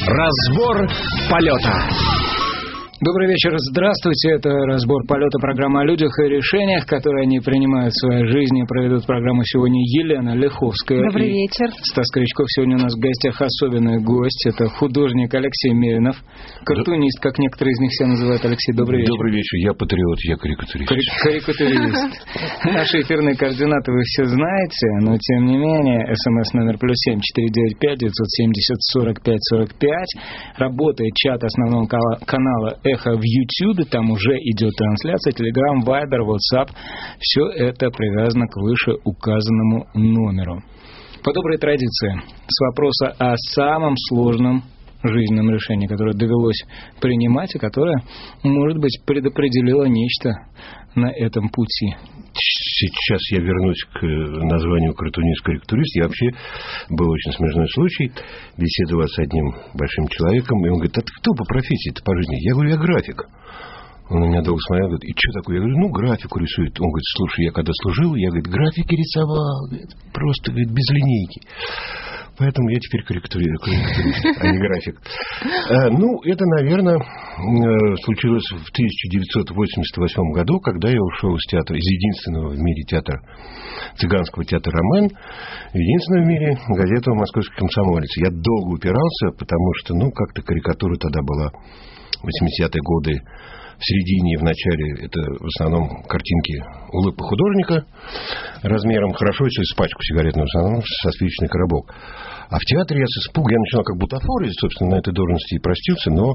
Разбор полета. Добрый вечер, здравствуйте. Это «Разбор полета», программа о людях и решениях, которые они принимают в своей жизни. Проведут программу сегодня Елена Лиховская. Добрый вечер. Стас Крючков. Сегодня у нас в гостях особенный гость. Это художник Алексей Меринов. Картунист, как некоторые из них себя называют. Алексей, добрый вечер. Добрый вечер. Я патриот, я карикатурист. Карикатурист. Наши эфирные координаты вы все знаете, но тем не менее, СМС номер +7 495 970 45 45. Работает чат основного канала «Эхо» в YouTube, там уже идет трансляция, Telegram, Viber, WhatsApp. Все это привязано к вышеуказанному номеру. По доброй традиции, с вопроса о самом сложном жизненном решении, которое довелось принимать, и которое, может быть, предопределило нечто на этом пути. Сейчас я вернусь к названию картунист-карикатурист. Я вообще был очень смешной случай. Беседовал с одним большим человеком, и он говорит: а ты кто по профессии-то, по жизни? Я говорю: я график. Он на меня долго смотрел, говорит: и что такое? Я говорю: графику рисует. Он говорит: слушай, я когда служил, я, говорит, графики рисовал, говорит, просто, говорит, без линейки. Поэтому я теперь карикатурист, а не график. Это, наверное, случилось в 1988 году, когда я ушел из театра, из единственного в мире театра, цыганского театра «Ромен», единственного в мире газету «Московский комсомолец». Я долго упирался, потому что, как-то карикатура тогда была, 80-е годы, в середине и в начале, это в основном картинки улыбки художника размером хорошо, если с пачку сигаретную, в основном со спичечный коробок. А в театре я с испуга, я начинал как бутафорить, собственно, на этой должности и простился, но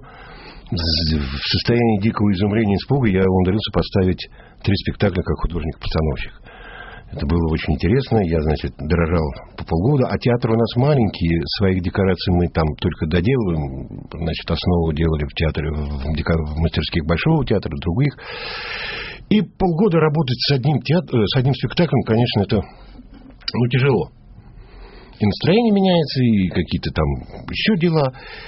в состоянии дикого изумления и испуга я умудрился поставить 3 спектакля как художник-постановщик. Это было очень интересно. Я, дорожал по полгода. А театр у нас маленький. Своих декораций мы там только доделываем. Основу делали в театре, в мастерских Большого театра, других. И полгода работать с одним спектаклем, конечно, это тяжело. И настроение меняется, и какие-то там еще дела.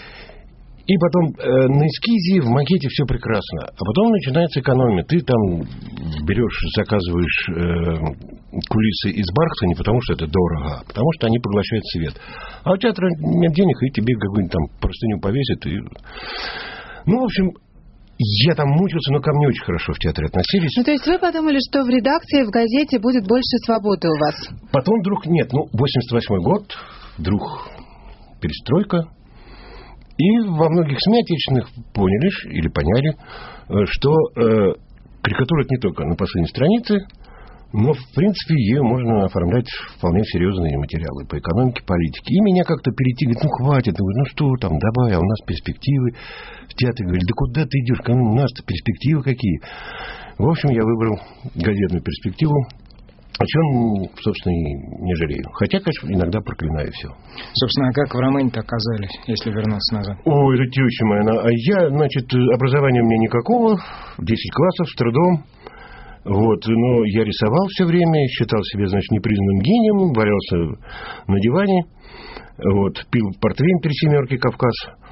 И потом на эскизе, в макете все прекрасно. А потом начинается экономия. Ты там заказываешь кулисы из бархата не потому, что это дорого, а потому, что они поглощают свет. А у театра нет денег, и тебе какую-нибудь там простыню повесят. В общем, я там мучился, но ко мне очень хорошо в театре относились. То есть вы подумали, что в редакции, в газете будет больше свободы у вас? Потом вдруг нет. 88-й год, вдруг перестройка. И во многих СМИ отечественных поняли, что карикатура это не только на последней странице, но, в принципе, ее можно оформлять вполне серьезные материалы по экономике, политике. И меня как-то перейти, говорит: хватит. Говорю: что там, давай, а у нас перспективы. В театре говорили: да куда ты идешь, у нас-то перспективы какие. В общем, я выбрал газетную перспективу, о чем, собственно, и не жалею. Хотя, конечно, иногда проклинаю все. Собственно, а как в Ромене-то оказались, если вернуться назад? Ой, это теща моя. Я, образования у меня никакого, 10 классов с трудом. Но я рисовал все время, считал себя, непризнанным гением, валялся на диване, пил портвейн 3 семерки «Кавказ».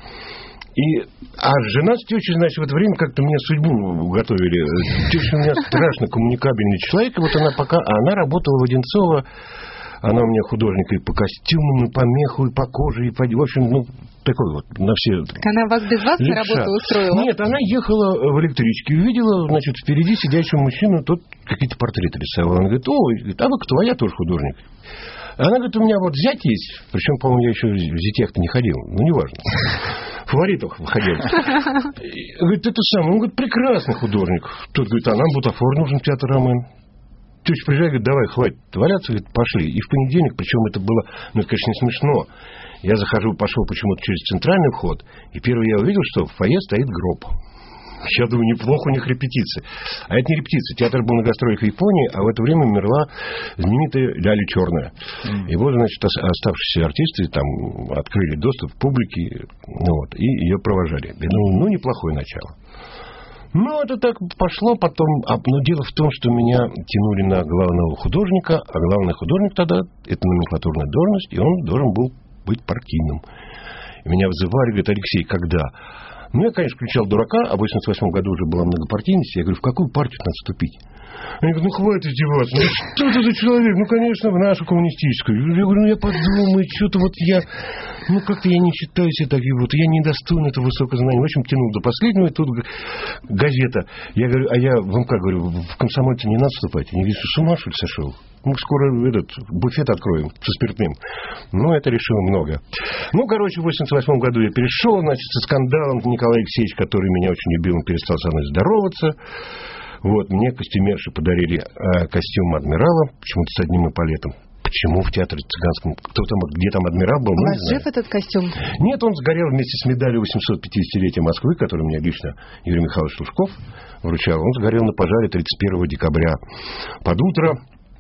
А жена с тещей, в это время как-то мне судьбу готовили. Теща у меня страшно коммуникабельный человек, она работала в Одинцово, она у меня художник и по костюмам, и по меху, и по коже, в общем, такой на все. Она вас без вас на работу устроила? Нет, она ехала в электричке, увидела, впереди сидящего мужчину, тот какие-то портреты рисовал. Она говорит: ой, а вы кто? А я тоже художник. Она говорит: у меня зять есть, причем, по-моему, я еще в зятях-то не ходил, неважно. В фаворитах выходил. Говорит: это сам. Он говорит: прекрасный художник. Тот говорит: а нам бутафор нужен в театр «Ромен». Теща приезжает, говорит: давай, хватит валяться, говорит, пошли. И в понедельник, причем это было, это, конечно, не смешно. Я пошел почему-то через центральный вход, и первый я увидел, что в фойе стоит гроб. Я думаю, неплохо у них репетиция. А это не репетиция. Театр был на гастролях в Японии, а в это время умерла знаменитая Ляля Черная. И оставшиеся артисты там открыли доступ к публике, и ее провожали. Я думаю, неплохое начало. Это так пошло потом. Но дело в том, что меня тянули на главного художника, а главный художник тогда, это номенклатурная должность, и он должен был быть партийным. И меня вызывали, говорят: Алексей, когда? Я, конечно, включал дурака, а в 88 году уже была многопартийность. Я говорю: в какую партию надо вступить? Они говорят, ну хватит издеваться, ну что это за человек? Ну, конечно, в нашу коммунистическую. Я говорю, ну я подумаю, что-то вот я, ну как-то я не считаю себя таким, вот я недостоин этого высокого знания. В общем, тянул до последнего, и тут газета. Я говорю, а я в МК говорю, в комсомольце не надо вступать. Они говорят, с ума что ли сошел? Мы скоро этот буфет откроем со спиртным. Ну, это решило много. Ну, короче, в 88 году я перешел, значит, со скандалом. Николай Алексеевич, который меня очень любил, он перестал со мной здороваться. Вот, мне костюмерши подарили костюм адмирала, почему-то с одним эполетом. Почему в театре цыганском? Кто там, где там адмирал был? У вас жив этот костюм? Нет, он сгорел вместе с медалью 850-летия Москвы, которую мне лично Юрий Михайлович Лужков вручал. Он сгорел на пожаре 31 декабря под утро.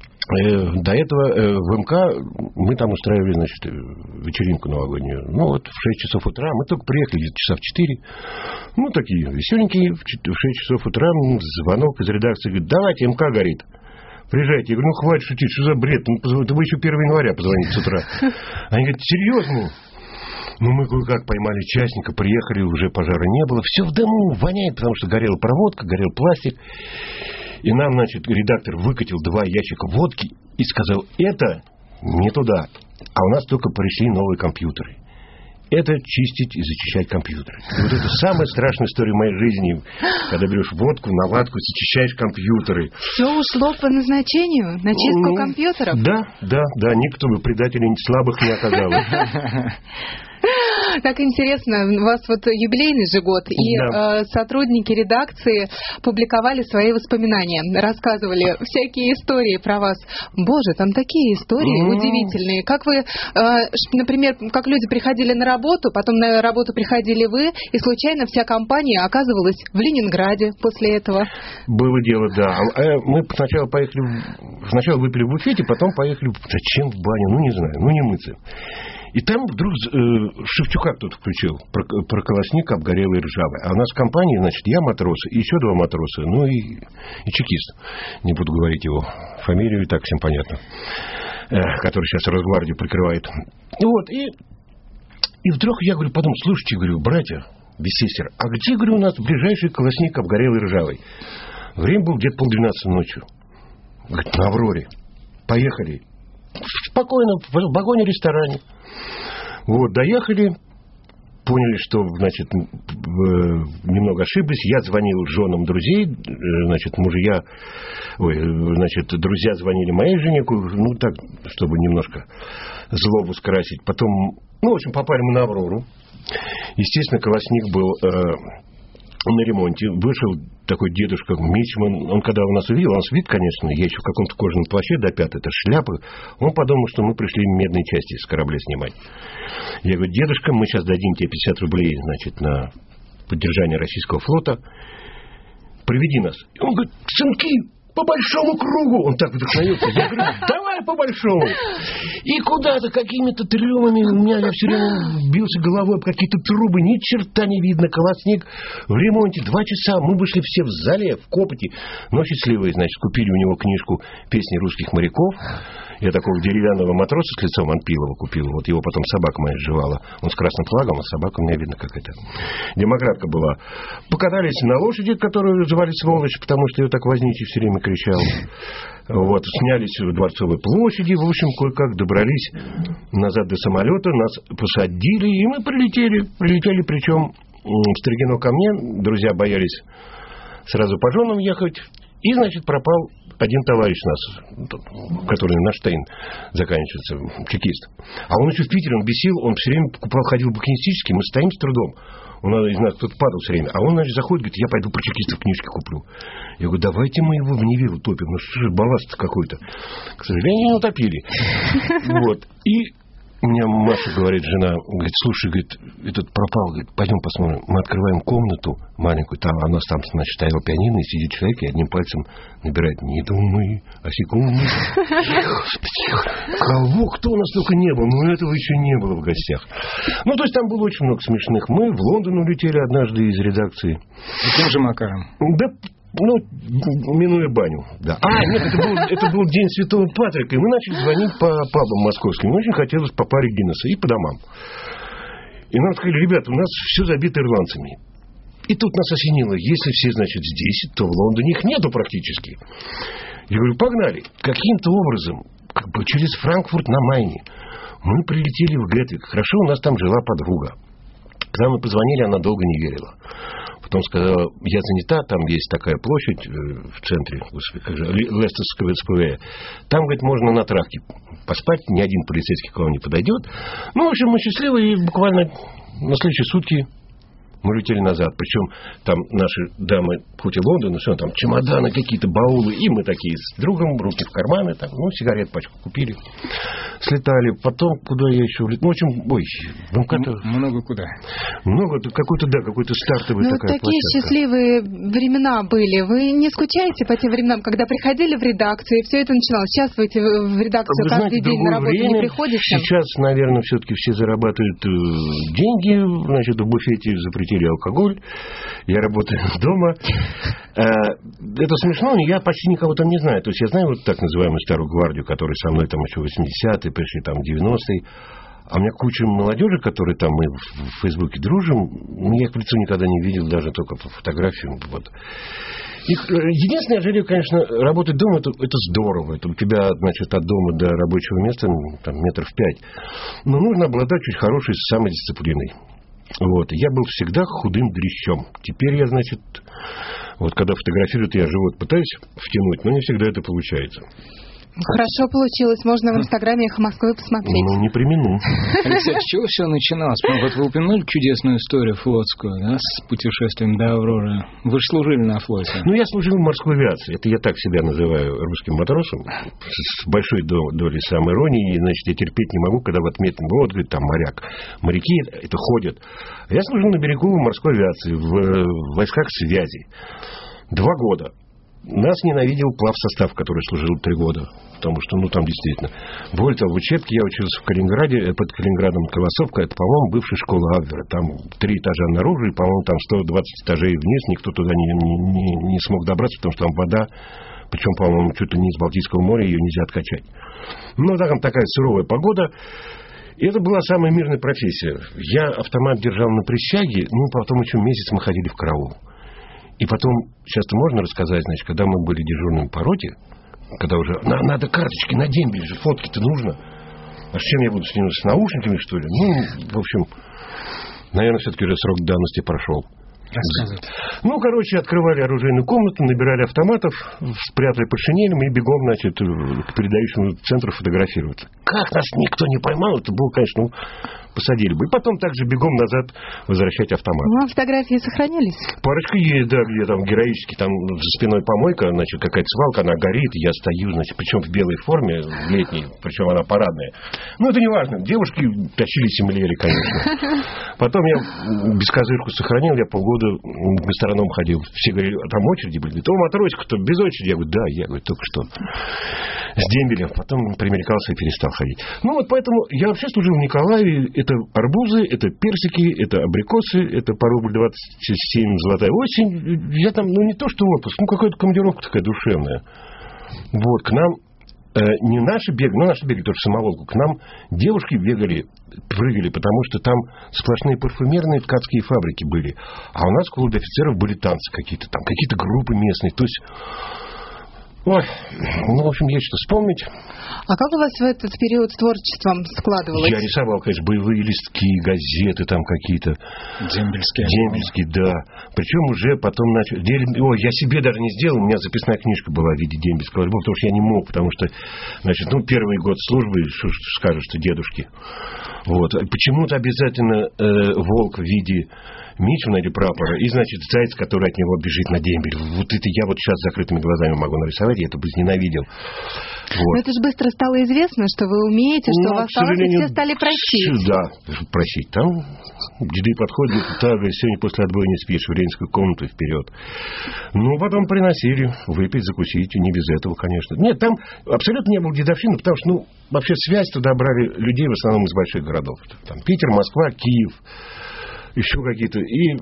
До этого в МК мы там устраивали, значит, вечеринку новогоднюю. Ну, вот в 6 часов утра. Мы только приехали где-то часа в 4. Ну, такие веселенькие. В 6 часов утра звонок из редакции. Говорит, давайте, МК горит. Приезжайте. Я говорю, ну, хватит шутить, что за бред? Ну, вы еще 1 января позвоните с утра. Они говорят, серьезно? Ну, мы кое-как поймали частника, приехали, уже пожара не было. Все в дыму, воняет, потому что горела проводка, горел пластик. И нам, значит, редактор выкатил 2 ящика водки и сказал, это не туда, а у нас только пришли новые компьютеры. Это чистить и зачищать компьютеры. И вот это самая страшная история в моей жизни, когда берешь водку, наладку, зачищаешь компьютеры. Все ушло по назначению на чистку компьютеров? Да, никто бы предателей слабых не оказалось. Так интересно, у вас вот юбилейный же год, и сотрудники редакции публиковали свои воспоминания, рассказывали всякие истории про вас. Боже, там такие истории удивительные. Как вы, например, как люди приходили на работу, потом на работу приходили вы, и случайно вся компания оказывалась в Ленинграде после этого. Было дело, да. Мы сначала выпили в буфете, потом поехали, зачем в баню, ну не знаю, ну не мыться. И там вдруг Шевчука кто-то включил про колосник обгорелый и ржавый. А у нас в компании, значит, я матрос, и еще 2 матроса, ну и чекист. Не буду говорить его фамилию, и так всем понятно. Который сейчас Росгвардию прикрывает. Вот, и вдруг я, говорю, подумал, слушайте, говорю, братья, без сестер, а где, говорю, у нас ближайший колосник обгорелый и ржавый? Время было где-то 11:30 ночи. Говорит, на Авроре. Поехали. Спокойно, в вагоне-ресторане. Вот, доехали, поняли, что, значит, немного ошиблись. Я звонил женам друзей, значит, друзья звонили моей жене, ну, так, чтобы немножко злобу скрасить. Потом, ну, в общем, попали мы на Аврору. Естественно, колосник был на ремонте. Вышел такой дедушка Мичман. Он когда у нас увидел, он вид, конечно, я еще в каком-то кожаном плаще до пят, это шляпа. Он подумал, что мы пришли медные части с корабля снимать. Я говорю, дедушка, мы сейчас дадим тебе 50 рублей, значит, на поддержание российского флота. Приведи нас. И он говорит, сынки, по большому кругу. Он так вдохновился. Я говорю, давай по большому. И куда-то какими-то трюмами я все время бился головой об какие-то трубы. Ни черта не видно. Колосник в ремонте. 2 часа. Мы вышли все в зале, в копоте. Но счастливые, значит, купили у него книжку «Песни русских моряков». Я такого деревянного матроса с лицом Анпилова купил. Вот его потом собака моя сживала. Он с красным флагом, а собака у меня, видно, какая-то демократка была. Покатались на лошади, которую звали Сволочь, потому что ее так возничий все время кричал. Вот, снялись в Дворцовой площади. В общем, кое-как добрались назад до самолета. Нас посадили, и мы прилетели. Прилетели, причем в Строгино ко мне. Друзья боялись сразу по женам ехать. И, значит, пропал один товарищ нас, который наш Штейн заканчивается, чекист. А он еще в Питере, он бесил, он все время ходил букинистически, мы стоим с трудом. Из нас кто-то падал все время. А он, значит, заходит, говорит, я пойду про чекистов книжки куплю. Я говорю, давайте мы его в Неве утопим. Ну что же, балласт какой-то. К сожалению, не утопили. Вот. И у меня Маша говорит, жена, говорит, слушай, говорит, этот пропал, говорит, пойдем посмотрим. Мы открываем комнату маленькую, там, у нас там, значит, стоял пианино, и сидит человек, и одним пальцем набирает, не думай, а секунду. Тихо. Кого, кто у нас только не был, но этого еще не было в гостях. Ну, то есть там было очень много смешных. Мы в Лондон улетели однажды из редакции. Каким же макаром? Да, ну, минуя баню, да. Нет, это был день Святого Патрика, и мы начали звонить по пабам московским. Мне очень хотелось по паре Гиннесса и по домам. И нам сказали, ребята, у нас все забито ирландцами. И тут нас осенило, если все, значит, здесь, то в Лондоне их нету практически. Я говорю, погнали. Каким-то образом, как бы через Франкфурт на Майне, мы прилетели в Гетвик. Хорошо, у нас там жила подруга. Когда мы позвонили, она долго не верила. Потом сказала, я занята, там есть такая площадь в центре, господи, как же, Лестерского СПВ. Там, говорит, можно на травке поспать, ни один полицейский к вам не подойдет. Ну, в общем, мы счастливы, и буквально на следующие сутки мы летели назад. Причем там наши дамы, хоть и Лондон, но все, там чемоданы какие-то, баулы. И мы такие с другом, руки в карманы, там, ну, сигарет пачку купили. Слетали. Потом, куда я еще улетел? Ну, в общем, ой, много куда. Много, какой-то, да, какой-то стартовый такая такие площадка. счастливые времена были. Вы не скучаете по тем временам, когда приходили в редакцию, и все это начиналось? Сейчас вы в редакцию каждый день на работу не приходите? Сейчас, наверное, все-таки все зарабатывают деньги. Значит, в буфете запретили алкоголь. Я работаю дома. Это смешно, но я почти никого там не знаю. То есть я знаю вот так называемую старую гвардию, которая со мной там еще 80-е, пришли там 90-е. А у меня куча молодежи, которые там мы в Фейсбуке дружим, я их в лицо никогда не видел, даже только по фотографиям. Вот. Единственное, я жалею, конечно, работать дома, это здорово. Это у тебя, значит, от дома до рабочего места там, метров 5. Но нужно обладать чуть хорошей самодисциплиной. Вот. Я был всегда худым дрищом. Теперь я, значит, вот когда фотографируют, я живот пытаюсь втянуть, но не всегда это получается. Хорошо получилось. Можно в Инстаграме «Эхо Москвы» посмотреть. Ну, не примену. Алексей, с чего все начиналось? Вот вы упомянули чудесную историю флотскую, да, с путешествием до Авроры. Вы же служили на флоте. Ну, я служил в морской авиации. Это я так себя называю русским матросом. С большой долей самоиронии. Значит, я терпеть не могу, когда в отметном, вот, говорит, там моряк. Моряки это ходят. Я служил на берегу морской авиации в войсках связи. 2 года. Нас ненавидел плавсостав, который служил 3 года. Потому что, ну, там действительно. Вольтал в учебке, я учился в Калининграде, под Калининградом Колосовка. Это, по-моему, бывшая школа Абвера. Там 3 этажа наружу, и, по-моему, там 120 этажей вниз. Никто туда не смог добраться, потому что там вода. Причем, по-моему, чуть ли не из Балтийского моря, ее нельзя откачать. Ну, там такая суровая погода. И это была самая мирная профессия. Я автомат держал на присяге, ну, потом еще месяц мы ходили в караул. И потом, сейчас-то можно рассказать, значит, когда мы были дежурными по роте, когда уже надо карточки на дембель же, фотки-то нужно. А с чем я буду с наушниками, что ли? Ну, в общем, наверное, все-таки уже срок давности прошел. Ну, короче, открывали оружейную комнату, набирали автоматов, спрятали под шинелями и бегом, значит, к передающему центру фотографироваться. Как нас никто не поймал, это было, конечно, посадили бы. И потом также бегом назад возвращать автомат. Ну, а фотографии сохранились? Парочка есть, да, где там героически, там за спиной помойка, значит, какая-то свалка, она горит, я стою, значит, причем в белой форме, в летней, причем она парадная. Ну, это не важно, девушки тащили симулеры, конечно. Потом я бескозырку сохранил, я полгода к гастрономам ходил. Все говорили, а там очереди были. То матросик-то без очереди. Я говорю, да, я говорю, только что с дембелем. Потом примеркался и перестал ходить. Ну, вот поэтому я вообще служил в Николаеве. Это арбузы, это персики, это абрикосы, это по рубль 27 золотая осень. Я там, ну, не то что отпуск, ну, какая-то командировка такая душевная. Вот, к нам не наши бегали, ну, наши бегали тоже в самоволку. К нам девушки бегали, прыгали, потому что там сплошные парфюмерные ткацкие фабрики были. А у нас в клубе офицеров были танцы какие-то, там какие-то группы местные. То есть, ой, ну, в общем, есть что вспомнить. А как у вас в этот период с творчеством складывалось? Я рисовал, конечно, боевые листки, газеты там какие-то. Дембельские, да. Причем уже потом начал... Ой, я себе даже не сделал, у меня записная книжка была в виде дембельского альбома, потому что я не мог, потому что, значит, ну, первый год службы, что скажешь ты, дедушки. Вот. Почему-то обязательно волк в виде мичмана или прапора, и, значит, заяц, который от него бежит на дембель. Вот это я вот сейчас с закрытыми глазами могу нарисовать, я это бы ненавидел. Вот. Но это же быстро стало известно, что вы умеете, что у вас талант, и все стали просить. Да, просить. Там деды подходят, так, сегодня после отбоя не спишь, в рейнскую комнату вперед. Ну, потом приносили выпить, закусить, и не без этого, конечно. Нет, там абсолютно не было дедовщины, потому что, ну, вообще связь туда брали людей в основном из больших городов. Там Питер, Москва, Киев, еще какие-то. И,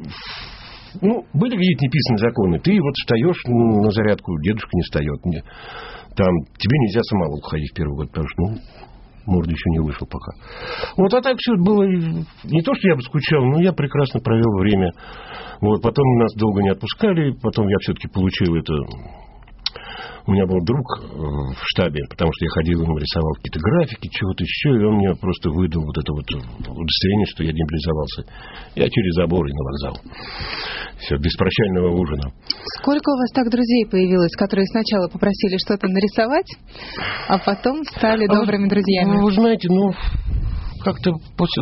ну, были какие-то неписанные законы. Ты вот встаешь на зарядку, дедушка не встает. Там тебе нельзя самоволку ходить в первый год, потому что, ну, Морда еще не вышел пока. Вот, а так все было... Не то, что я бы скучал, но я прекрасно провел время. Вот, потом нас долго не отпускали, потом я все-таки получил это... У меня был друг в штабе, потому что я ходил, ему рисовал какие-то графики, чего-то еще, и он мне просто выдал вот это вот удостоверение, что я демобилизовался. Я через забор и на вокзал. Все, без прощального ужина. Сколько у вас так друзей появилось, которые сначала попросили что-то нарисовать, а потом стали добрыми друзьями? Вы знаете, как-то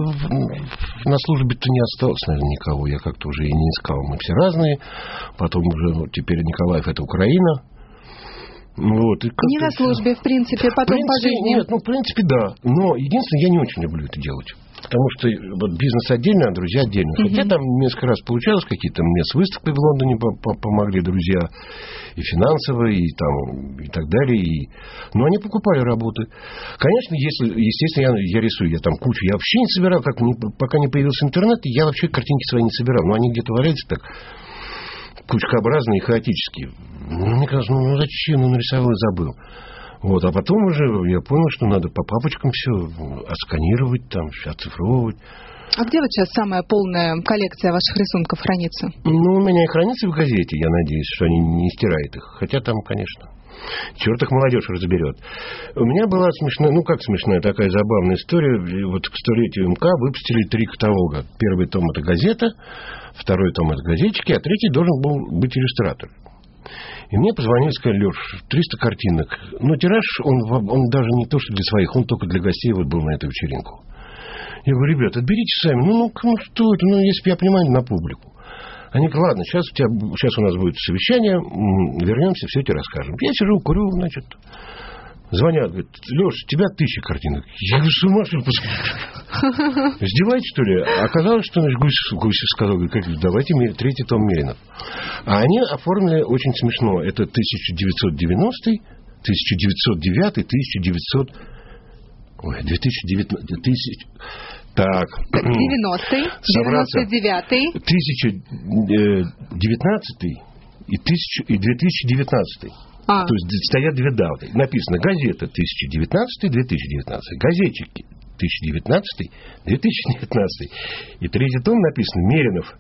на службе-то не осталось, наверное, никого. Я как-то уже и не искал. Мы все разные. Потом уже, теперь Николаев — это Украина. Вот, не на службе, в принципе, потом по жизни. Нет, в принципе, да. Но единственное, я не очень люблю это делать. Потому что вот бизнес отдельно, а друзья отдельно. Хотя там несколько раз получалось, какие-то мне с выставкой в Лондоне помогли друзья. И финансово, и так далее. Но они покупали работы. Конечно, естественно, я рисую, я там кучу. Я вообще не собирал, пока не появился интернет, я вообще картинки свои не собирал. Но они где-то валяются так... кучкообразные и хаотические. Мне кажется, зачем, нарисовал и забыл. Вот, а потом уже я понял, что надо по папочкам все отсканировать, там, оцифровывать. А где вот сейчас самая полная коллекция ваших рисунков хранится? У меня и хранится в газете, я надеюсь, что они не стирают их. Хотя там, конечно, черт их молодежь разберет. У меня была смешная, такая забавная история. Вот к 100-летию МК выпустили 3 каталога. Первый том — это газета, второй том — это газетчики, а третий должен был быть иллюстратор. И мне позвонили и сказали: Леш, 300 картинок. Но тираж, он даже не то, что для своих, он только для гостей вот был на эту вечеринку. Я говорю: ребят, отберите сами. Что это? Если бы я понимаю, на публику. Они говорят: ладно, сейчас у нас будет совещание, вернемся, все тебе расскажем. Я сижу, курю, значит. Звонят, говорят: Леш, у тебя 1000 картинок. Я говорю: с ума что ли? Издеваетесь, что ли? Оказалось, что Гусев сказал: давайте третий том Меринов. А они оформили очень смешно. Это 1990, 1909, 1900... Ой, 2019... Так. 90-й, 99-й. 1019 и 2019. То есть стоят 2 даты. Написано: газета 2019-2019, газетчики 2019-2019. И третий том написано: Меринов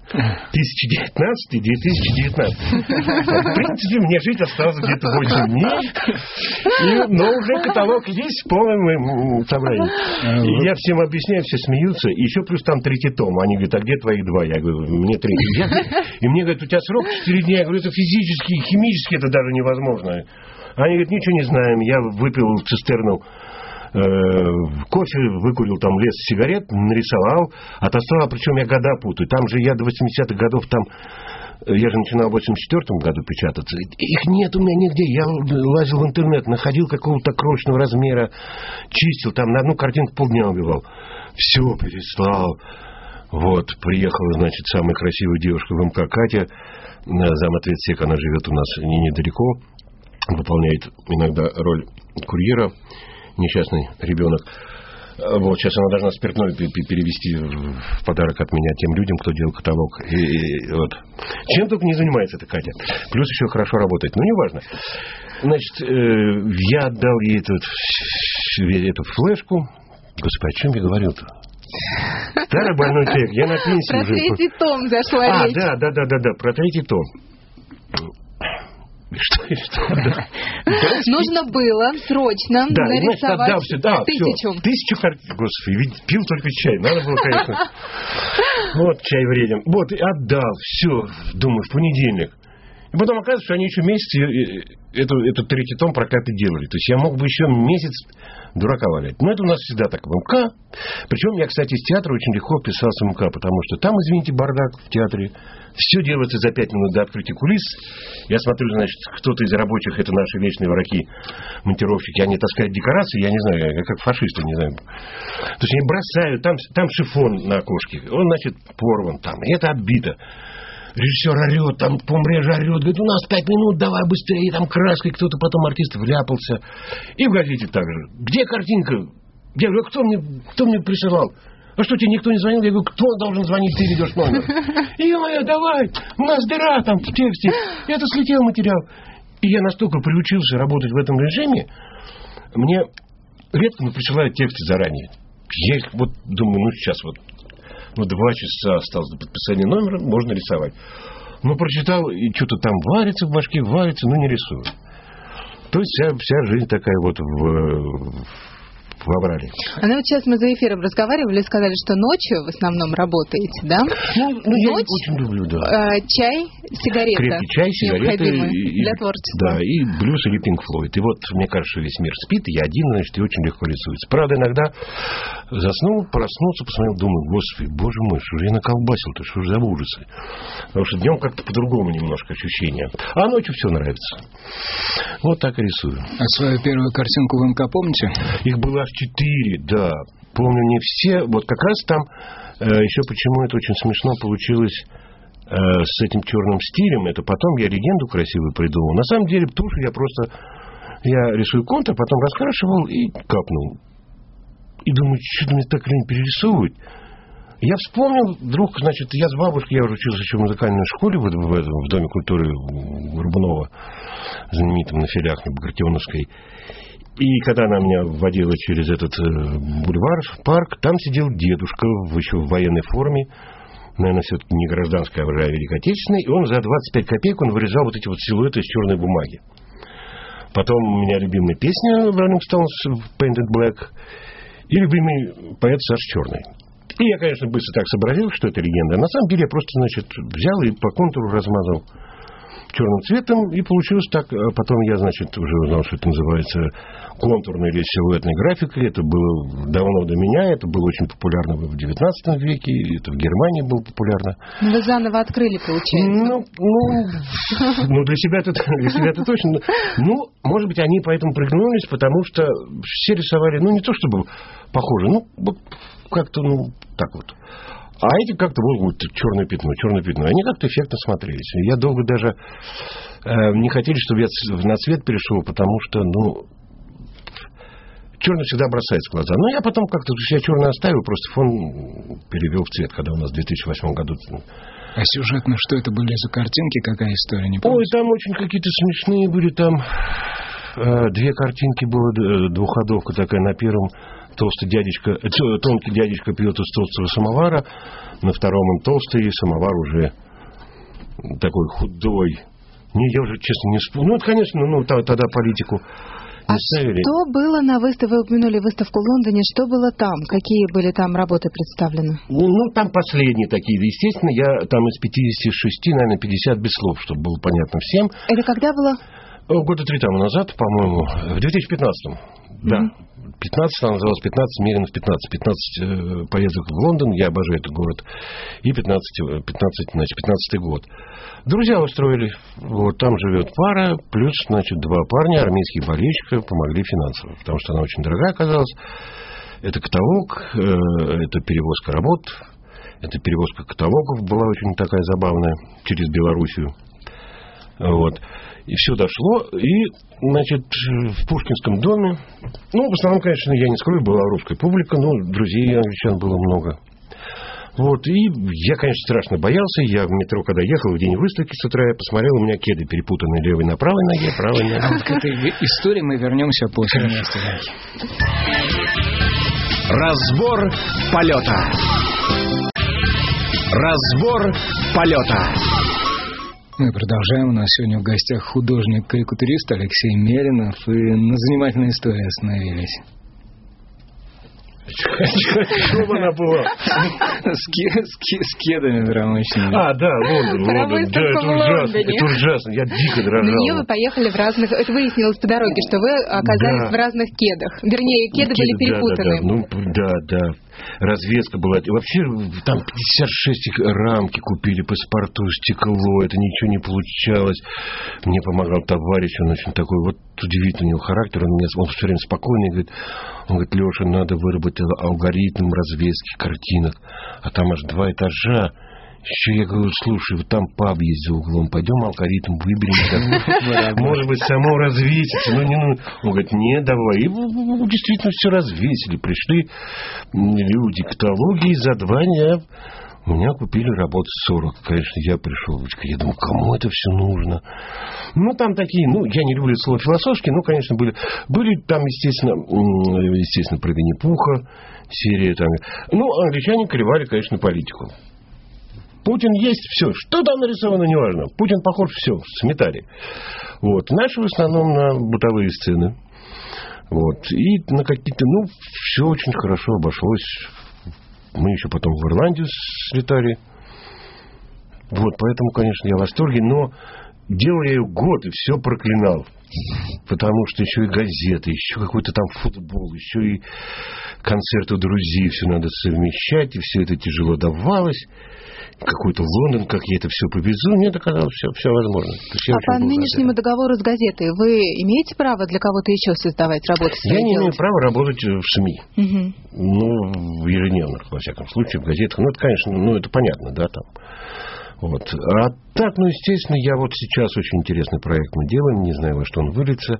2019-2019. В принципе, мне жить осталось где-то 8 дней. Но уже каталог есть в полном собрании. И я всем объясняю, все смеются. И еще плюс там третий том. Они говорят: а где твои 2? Я говорю: мне 3. И мне говорят: у тебя срок 4 дня. Я говорю: это физически, химически это даже невозможно. Они говорят: ничего не знаем. Я выпил цистерну кофе, выкурил там лес сигарет, нарисовал, отослал, причем я года путаю. Там же я до 80-х годов, я же начинал в 84-м году печататься. Их нет у меня нигде. Я лазил в интернет, находил какого-то крошечного размера, чистил, там на одну картинку полдня убивал. Все переслал. Вот, приехала, значит, самая красивая девушка в МК Катя, замответсек, она живет у нас недалеко, выполняет иногда роль курьера, несчастный ребенок. Вот, сейчас она должна спиртное перевести в подарок от меня тем людям, кто делал каталог. И вот. Чем только не занимается эта Катя. Плюс еще хорошо работает. Но неважно. Значит, я отдал ей эту флешку. Господи, о чем я говорил-то? Старый больной человек. Я на пенсии про уже. Про 3-й том зашла речь. Да, про 3-й том. Что? Да. Нужно было срочно нарисовать 1000. 1000 картин. Господи, ведь пил только чай. Надо было, конечно. Вот чай вреден. Вот, и отдал. Все, думаю, в понедельник. И потом оказывается, что они еще месяц этот 3-й том прокаты делали. То есть я мог бы еще месяц дурака валять. Но это у нас всегда так в МК. Причем я, кстати, из театра очень легко вписался в МК, потому что там, извините, бардак в театре. Все делается за 5 минут до открытия кулис. Я смотрю, значит, кто-то из рабочих, это наши вечные враги, монтировщики, они таскают декорации, я не знаю, как фашисты, не знаю. То есть они бросают, там шифон на окошке, он, значит, порван там, и это отбито. Режиссер орет, там помреже орет, говорит: у нас 5 минут, давай быстрее, там краской кто-то, потом артист вляпался. И в газете так же. Где картинка? Я говорю: кто мне присылал? А что, тебе никто не звонил? Я говорю: кто должен звонить, ты ведешь номер? Ё-моё, давай, у нас дыра там в тексте. Это слетел материал. И я настолько приучился работать в этом режиме, мне редко присылают тексты заранее. Я их вот думаю, сейчас 2 часа осталось до подписания номера, можно рисовать. Прочитал, и что-то там варится в башке, не рисую. То есть вся жизнь такая в аврале. Сейчас мы за эфиром разговаривали, сказали, что ночью в основном работаете, да? Я очень люблю, да. Чай, сигарета. Крепкий чай, сигареты. Для творчества. Да, и блюз или Pink Floyd. И мне кажется, весь мир спит, я один, и очень легко рисуется. Правда, иногда заснул, проснулся, посмотрел, думаю, господи, боже мой, что же я наколбасил-то, что же за ужасы. Потому что днем как-то по-другому немножко ощущение. А ночью все нравится. Вот так и рисую. А свою первую картинку в МК помните? Их было аж 4, да. Помню не все. Вот как раз там еще почему это очень смешно получилось с этим черным стилем. Это потом я легенду красивую придумал. На самом деле тушь я рисую контур, потом раскрашивал и капнул. И думаю, что-то мне так лень перерисовывать. Я вспомнил, вдруг, я с бабушкой, я уже учился еще в музыкальной школе в Доме культуры Горбунова, знаменитом на Филях, на Багратионовской. И когда она меня вводила через этот бульвар, парк, там сидел дедушка еще в военной форме, наверное, все-таки не гражданская, а Великой Отечественной, и он за 25 копеек вырезал вот эти силуэты из черной бумаги. Потом у меня любимая песня Rolling Stones Painted Black и любимый поэт Саш Черный. И я, конечно, быстро так сообразил, что это легенда. На самом деле я просто, взял и по контуру размазал черным цветом, и получилось так. А потом я, уже узнал, что это называется контурной или силуэтной графикой. Это было давно до меня, это было очень популярно в 19 веке, это в Германии было популярно. Вы заново открыли, получается. Для себя-то точно. Может быть, они поэтому пригнулись, потому что все рисовали, не то чтобы похоже, как-то, так вот. А эти как-то черное пятно. Они как-то эффектно смотрелись. Я долго даже не хотели, чтобы я на цвет перешел, потому что, черный всегда бросается в глаза. Но я потом как-то я черный оставил, просто фон перевел в цвет, когда у нас в 2008 году. А сюжетно что это были за картинки? Какая история? Не помню. Ой, там очень какие-то смешные были. Там 2 картинки было, двухходовка такая на первом. Тонкий дядечка пьет из толстого самовара, на втором он толстый, и самовар уже такой худой. Я уже, честно, не вспомнил. Это, конечно, тогда политику не ставили. Что было на выставке? Вы упомянули выставку в Лондоне. Что было там? Какие были там работы представлены? Там последние такие. Естественно, я там из 56, наверное, 50 без слов, чтобы было понятно всем. Это когда было? Года 3 тому назад, по-моему, в 2015-м. Да. 15, она называлась 15, Меринов 15. 15 поездок в Лондон, я обожаю этот город. И 15 год. Друзья устроили, там живет пара, плюс, 2 парня, армейских болельщиков, помогли финансово, потому что она очень дорогая оказалась. Это каталог, это перевозка работ, это перевозка каталогов была очень такая забавная через Белоруссию. И все дошло, и, в Пушкинском доме, в основном, конечно, я не скрою, была русская публика, но друзей англичан было много. И я, конечно, страшно боялся. Я в метро, когда ехал, в день выставки с утра, я посмотрел, у меня кеды перепутаны левой на правой ноге, правой ноге. А к этой истории мы вернемся после места. Разбор полета. Разбор полета. Мы продолжаем. У нас сегодня в гостях художник-карикатурист Алексей Меринов. И на занимательной истории остановились. Что бы она была? С кедами промышленными. Да, Лондон. Да, это ужасно. Я дико дрожал. На нее вы поехали в разных... Это выяснилось по дороге, что вы оказались в разных кедах. Вернее, кеды были перепутаны. Да. Разведка была. И вообще, там 56 рамки купили, паспорту, стекло. Это ничего не получалось. Мне помогал товарищ. Он очень такой, удивительный у него характер. Он все время спокойный. Он говорит, Леша, надо выработать алгоритм развески картинок. А там аж 2 этажа. Еще я говорю, слушай, там паб есть за углом, пойдем алгоритм выберем. Может быть, само развесится. Он говорит, нет, давай. И действительно все развесили. Пришли люди, каталоги, и за 2 дня У меня купили работу 40. Конечно, я пришел. Я думаю, кому это все нужно? Ну, там такие, я не люблю слово философские, конечно, были там, естественно, про Винни-Пуха серия там. Англичане клевали, конечно, политику. Путин есть, все. Что там нарисовано, неважно. Путин похож, все, сметали. Наши в основном на бытовые сцены. И на какие-то, все очень хорошо обошлось. Мы еще потом в Ирландию слетали. Поэтому, конечно, я в восторге. Но делал я ее год и все проклинал. Потому что еще и газеты, еще какой-то там футбол, еще и концерт у друзей. Все надо совмещать, и все это тяжело давалось. Какой-то Лондон, как я это все повезу. Мне оказалось все возможно. По нынешнему договору с газетой вы имеете право для кого-то еще создавать работу? Я не имею права работать в СМИ. Угу. В ежедневных, во всяком случае, в газетах. Это, конечно, это понятно, да, там. А так, естественно, я сейчас очень интересный проект мы делаем. Не знаю, во что он выльется.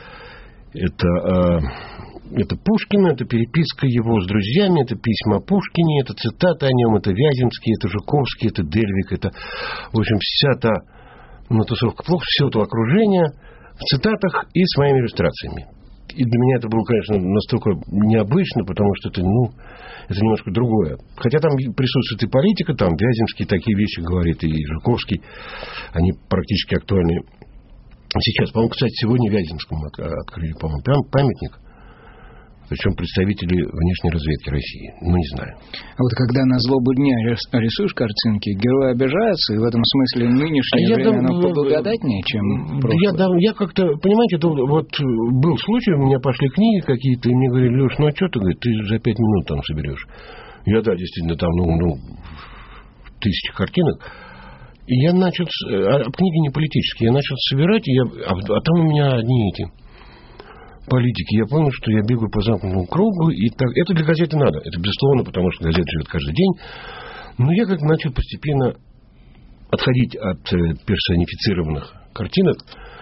Это Пушкин, это переписка его с друзьями, это письма о Пушкине, это цитаты о нем, это Вяземский, это Жуковский, это Дельвик, это, в общем, вся та тусовка плохо, все то окружение в цитатах и с моими иллюстрациями. И для меня это было, конечно, настолько необычно, потому что это немножко другое. Хотя там присутствует и политика, там Вяземский такие вещи говорит, и Жуковский, они практически актуальны сейчас. По-моему, кстати, сегодня Вяземскому открыли, по-моему, памятник. Причем представители внешней разведки России. Не знаю. А когда на злобу дня рисуешь картинки, герои обижаются, и в этом смысле нынешнее время оно поблагодатнее, чем прошлое. Я как-то, понимаете, был случай, у меня пошли книги какие-то, и мне говорили, Леш, а что ты, говорит, ты за 5 минут там соберешь. Я, действительно, там, 1000 картинок. И я начал, книги не политические, я начал собирать, а там у меня одни эти политики. Я понял, что я бегаю по замкнутому кругу. И так, это для газеты надо. Это безусловно, потому что газета живет каждый день. Но я как-то начал постепенно отходить от персонифицированных картинок.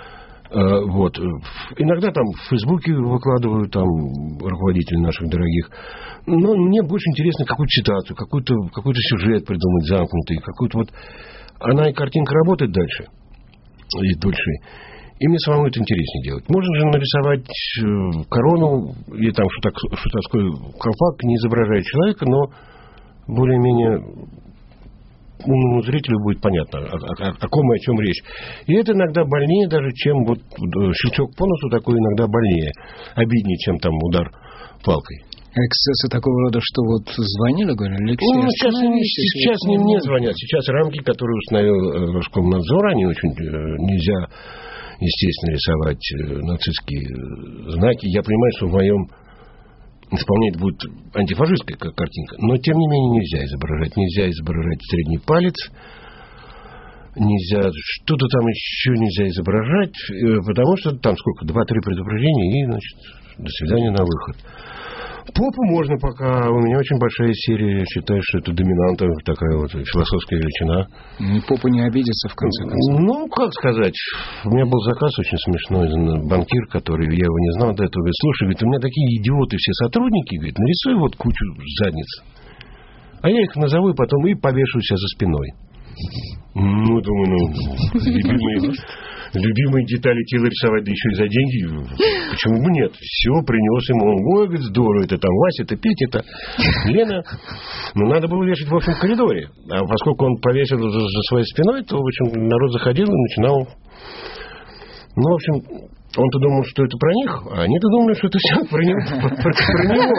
Иногда там в Фейсбуке выкладываю там руководителей наших дорогих. Но мне больше интересно какую-то ситуацию, какой-то сюжет придумать замкнутый. Она и картинка работает дальше. И дольше. И мне самому это интереснее делать. Можно же нарисовать корону или там шутовской колпак, не изображая человека, но более-менее умному зрителю будет понятно, о ком и о чем речь. И это иногда больнее даже, чем щелчок по носу такой иногда больнее, обиднее, чем там удар палкой. Эксцессы такого рода, что звонили, говорили, Алексей, сейчас не мне звонят. Сейчас рамки, которые установил Роскомнадзор, они очень нельзя, естественно, рисовать нацистские знаки. Я понимаю, что в моем исполнении будет антифашистская картинка, но тем не менее нельзя изображать. Нельзя изображать средний палец, нельзя что-то там еще нельзя изображать, потому что там сколько, 2-3 предупреждения и, значит, до свидания на выход. Попу можно пока. У меня очень большая серия. Я считаю, что это доминанта, такая философская величина. И попа не обидится, в конце концов. Как сказать. У меня был заказ очень смешной. Банкир, который, я его не знал до этого, говорит, слушай, говорит, у меня такие идиоты все сотрудники, говорит, нарисуй кучу задниц. А я их назову и потом и повешу у себя за спиной. Думаю, любимые детали тела рисовать, да еще и за деньги. Почему бы нет? Все, принес ему. Ой, говорит, здорово, это там Вася, это Петя, это Лена. Но надо было вешать, в общем, в коридоре. А поскольку он повесил за своей спиной, то, в общем, народ заходил и начинал. В общем, он-то думал, что это про них, а они-то думали, что это все про него.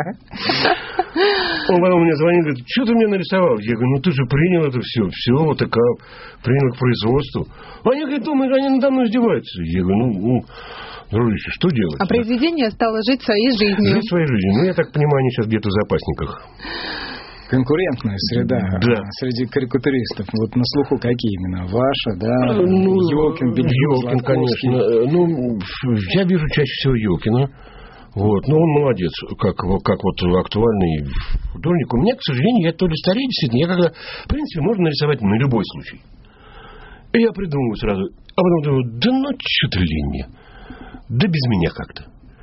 Он потом мне звонит, говорит, что ты мне нарисовал? Я говорю, ты же принял это все, принял к производству. Они, говорит, думают, они надо мной издеваются. Я говорю, дружище, что делать? А произведение стало жить своей жизнью. Жить своей жизнью. Я так понимаю, они сейчас где-то в запасниках. Конкурентная среда среди карикатуристов. На слуху какие именно? Ваша, да? Ёлкин, Ёлкин, конечно. Я вижу чаще всего Ёлкина. Он молодец, как актуальный художник. У меня, к сожалению, я то ли старею, действительно. Я когда, в принципе, можно нарисовать на любой случай. И я придумываю сразу. А потом думаю, что ты лень мне. Да без меня как-то.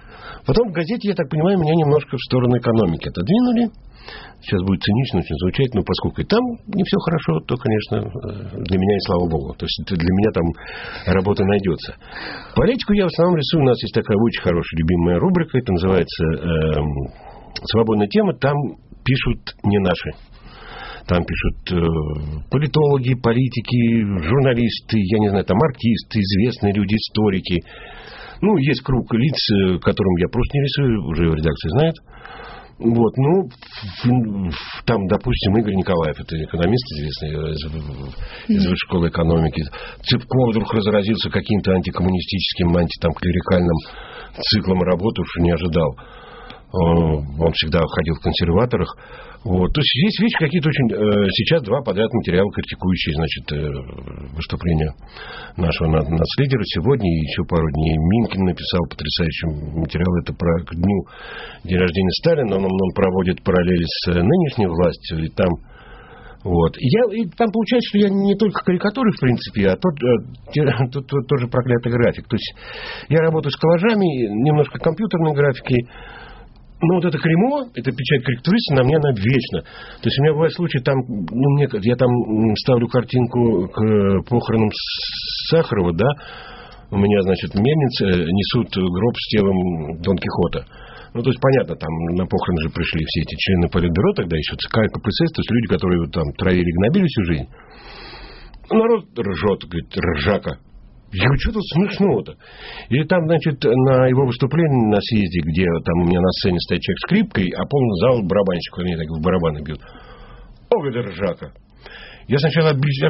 Потом в газете, я так понимаю, меня немножко в сторону экономики отодвинули. Сейчас будет цинично очень звучать, но поскольку и там не все хорошо, то, конечно, для меня и слава богу. То есть для меня там работа найдется. Политику я в основном рисую. У нас есть такая очень хорошая, любимая рубрика. Это называется «Свободная тема». Там пишут не наши. Там пишут политологи, политики, журналисты, я не знаю, там артисты, известные люди, историки. Ну, есть круг лиц, которым я просто не рисую, уже в редакции знают. Вот, ну, там, допустим, Игорь Николаев, это экономист известный из высшей школы экономики. Цыпков вдруг разразился каким-то антикоммунистическим, клерикальным циклом работы, что не ожидал. Он всегда ходил в консерваторах. Вот. То есть есть вещи какие-то очень... Сейчас 2 подряд материала, критикующие, выступления нашего нацлидера. Сегодня и еще пару дней Минкин написал потрясающий материал. Это про день рождения Сталина. Он проводит параллели с нынешней властью. И там... Вот. И там получается, что я не только карикатуры, в принципе, а тоже проклятый график. То есть я работаю с коллажами, немножко компьютерной графики. Ну, вот это клеймо, это печать корректуриста, на мне она вечно. То есть у меня бывают случаи, там, я там ставлю картинку к похоронам Сахарова, да, у меня, значит, мельницы несут гроб с телом Дон Кихота. Ну, то есть, понятно, там на похороны же пришли все эти члены политбюро, тогда еще ЦК и КПСС, то есть люди, которые там травили и гнобили всю жизнь. Народ ржет, говорит, ржака. Я говорю, что тут смешного-то? И там, значит, на его выступлении на съезде, где там у меня на сцене стоит человек с скрипкой, а полный зал барабанщиков, они так в барабаны бьют. О, говорит, ржака. Я сначала,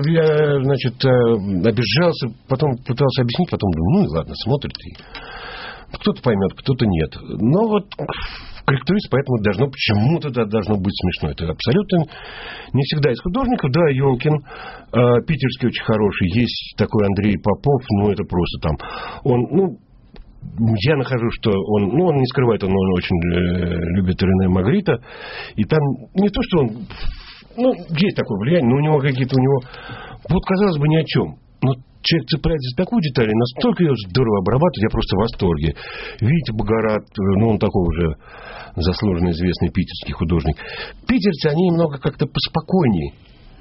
обижался, потом пытался объяснить, потом думаю, ну и ладно, смотрит. И кто-то поймет, кто-то нет. Но вот корректурист, поэтому почему-то должно быть смешно. Это абсолютно не всегда из художников. Да, Ёлкин, питерский очень хороший. Есть такой Андрей Попов, это просто там. Я нахожу, что он не скрывает, он очень любит Рене Магрита. И там не то, что он... есть такое влияние, но у него вот, казалось бы, ни о чем. Но человек цепляется за такую деталь, и настолько ее здорово обрабатывает, я просто в восторге. Витя Богорат, он такой уже заслуженно известный питерский художник. Питерцы, они немного как-то поспокойнее.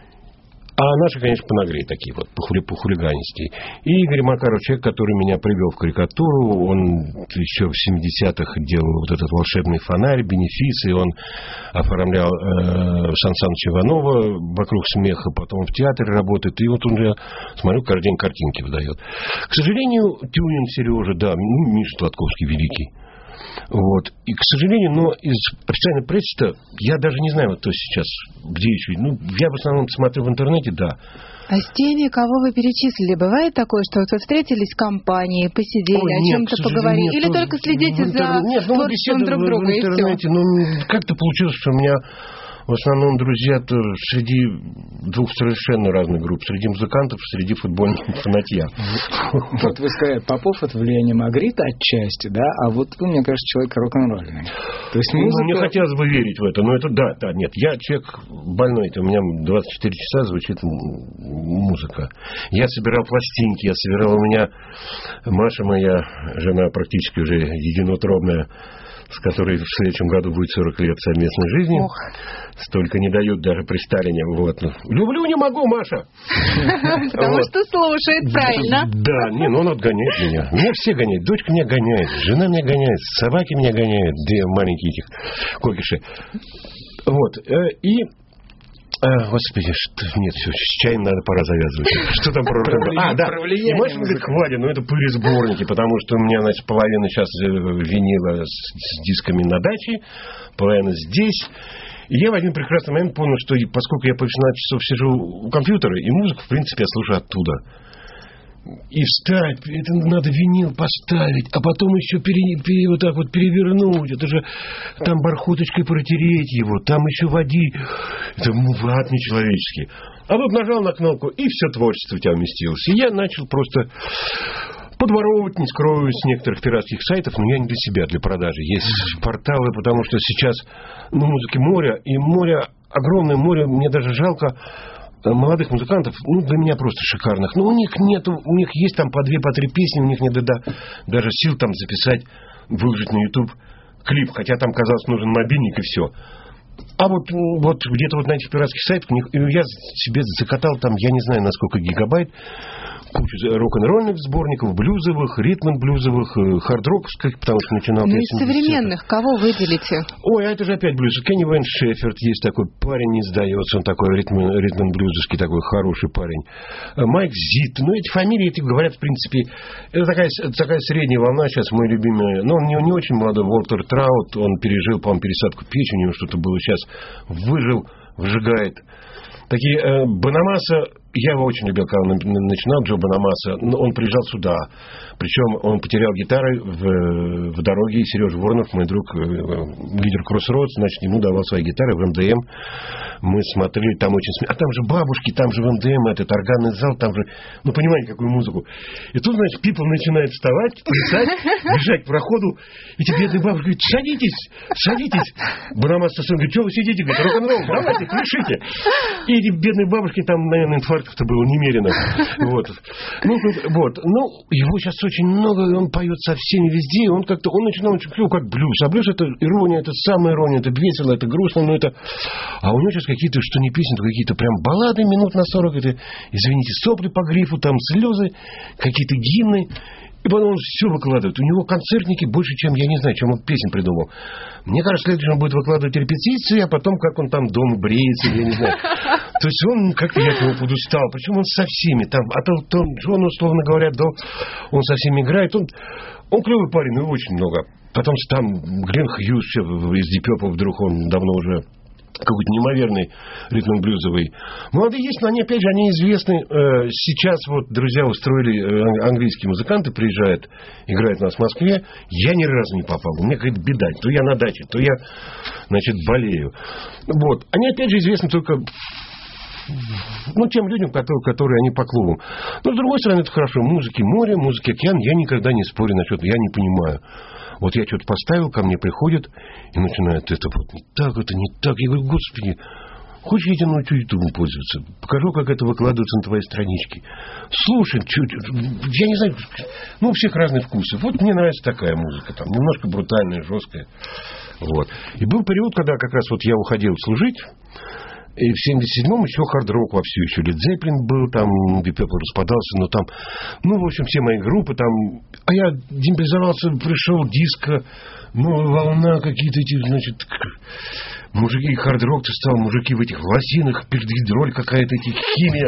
А наши, конечно, понагрей такие вот, похулиганистей. И Игорь Макаров, человек, который меня привел в карикатуру, он еще в 70-х делал вот этот волшебный фонарь, бенефис, и он оформлял Сан Саныча Иванова «Вокруг смеха», потом в театре работает, и вот он же, смотрю, каждый день картинки выдает. К сожалению, Тюнин Сережа, да, Миша Тладковский великий. Вот. И, к сожалению, но из официальной прессы я даже не знаю, кто сейчас, где еще. Я в основном смотрю в интернете, да. А с теми, кого вы перечислили, бывает такое, что вы встретились в компании, посидели, о чем-то поговорили? Или только следите за творчеством друг друга? В интернете, как-то получилось, что у меня... В основном друзья-то среди 2 совершенно разных групп. Среди музыкантов, среди футбольных фанатья. Вот вы сказали, Попов от влияния Магрита отчасти, да? А вот вы, мне кажется, человек рок-н-ролльный. То есть музыка... Мне хотелось бы верить в это, но это нет. Я человек больной, у меня 24 часа звучит музыка. Я собирал пластинки, у меня Маша, моя жена, практически уже единоутробная, с которой в следующем году будет 40 лет совместной жизни. Ох. Столько не дают даже при Сталине. Вот. Люблю, не могу, Маша. Потому что слушает, правильно. Да, он отгоняет меня. Меня все гоняют. Дочка меня гоняет, жена меня гоняет, собаки меня гоняют. 2 маленькие этих кокиши. Вот. И... Господи, нет, все, с чаем надо пора завязывать. Что там про рок-н-ролл? Да. И Маша говорит, хватит, это пыли-сборники, потому что у меня, половина сейчас винила с дисками на даче, половина здесь. И я в один прекрасный момент понял, что поскольку я по 18 часов сижу у компьютера, и музыку, в принципе, я слушаю оттуда. И встать, это надо винил поставить, а потом еще вот так вот перевернуть, это же там бархуточкой протереть его, там еще води, это ад нечеловеческий. А тут нажал на кнопку, и все творчество у тебя вместилось. И я начал просто подворовывать, не скрою, с некоторых пиратских сайтов, но я не для себя, для продажи. Есть порталы, потому что сейчас музыки море, и огромное море, мне даже жалко молодых музыкантов, для меня просто шикарных. Но у них есть там по 2, по 3 песни, у них нет даже сил там записать выложить на YouTube клип, хотя там, казалось, нужен мобильник и все. А вот где-то вот на этих пиратских сайтах я себе закатал там, я не знаю, на сколько гигабайт, кучу рок-н-ролльных сборников, блюзовых, ритм-блюзовых, хард-роковских, потому что начинал... Ну, из современных кого выделите? Ой, а это же опять блюз. Kenny Wayne Shepherd есть такой парень, не сдается, он такой ритм-блюзовский, такой хороший парень. Майк Зит, ну, эти фамилии, эти говорят, в принципе, это такая средняя волна сейчас, мой любимый, но он не очень молодой, Уолтер Траут, он пережил, по-моему, пересадку печени, у него что-то было, сейчас выжил, выжигает. Такие Бонамасса, я его очень любил, когда он начинал, Джо Бонамасса, но он приезжал сюда. Причем он потерял гитары в дороге, и Сережа Воронов, мой друг, лидер Crossroads, значит, ему давал свои гитары в МДМ. Мы смотрели, там очень смешно. А там же бабушки, там же в МДМ этот органный зал, там же, ну, понимаете, какую музыку. И тут, значит, people начинает вставать, плясать, бежать к проходу, и те бедные бабушки говорят, садитесь. Бонамасса говорит, что вы сидите, говорит, рок-н-ролл, давайте, пляшите. И эти бедные бабушки, там, наверное, инфарктов-то было немерено. Вот. Ну, его сейчас очень много, он поет со всеми везде, он начинал очень клево, как блюз. А блюз — это ирония, это самая ирония, это весело, это грустно, но это... А у него сейчас какие-то, что не песни, то какие-то прям баллады минут на 40, это, извините, сопли по грифу, там слезы, какие-то гимны. И потом он все выкладывает. У него концертники больше, чем, я не знаю, чем он песен придумал. Мне кажется, следующий он будет выкладывать репетиции, а потом, как он там дома бреется, я не знаю. То есть он как-то, я от него подустал. Причем он со всеми. Там, а то Джон, условно говоря, он со всеми играет. Он клевый парень, но его очень много. Потом там Глен Хьюз из Deep Purple вдруг, он давно уже... какой-то неимоверный ритм-блюзовый. Молодые есть, но они, опять же, они известны. Сейчас вот друзья устроили, английские музыканты приезжают, играют у нас в Москве. Я ни разу не попал. У меня какая-то беда. То я на даче, то я, значит, болею. Вот. Они, опять же, известны только... ну, тем людям, которые они по клубам. Но, с другой стороны, это хорошо. Музыки море, музыки океан. Я никогда не спорю насчет... Я не понимаю. Вот я что-то поставил, ко мне приходят и начинают, это вот не так, это не так. Я говорю, господи, хочешь, я тебе научу ютубом пользоваться? Покажу, как это выкладывается на твоей страничке. Слушай, я не знаю, ну, у всех разные вкусы. Вот мне нравится такая музыка, там, немножко брутальная, жесткая. Вот. И был период, когда как раз вот я уходил служить, и в 77-м еще хард-рок вовсю, еще Led Zeppelin был, там Deep Purple распадался, но там, ну, в общем, все мои группы там, а я демобилизовался, пришел диско, ну, волна какие-то эти, значит, мужики, хард-рок-то стал, мужики в этих лосинах, пердвидроль какая-то, эти химия.